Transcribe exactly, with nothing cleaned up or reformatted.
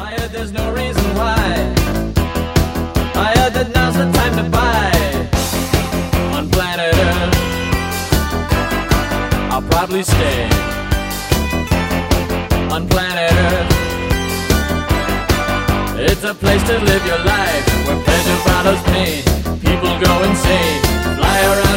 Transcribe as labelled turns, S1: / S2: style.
S1: I heard there's no reason why. I heard that now's the time to buy on planet Earth. I'll probably stay on planet Earth. It's a place to live your life where pleasure follows pain. People go insane, fly around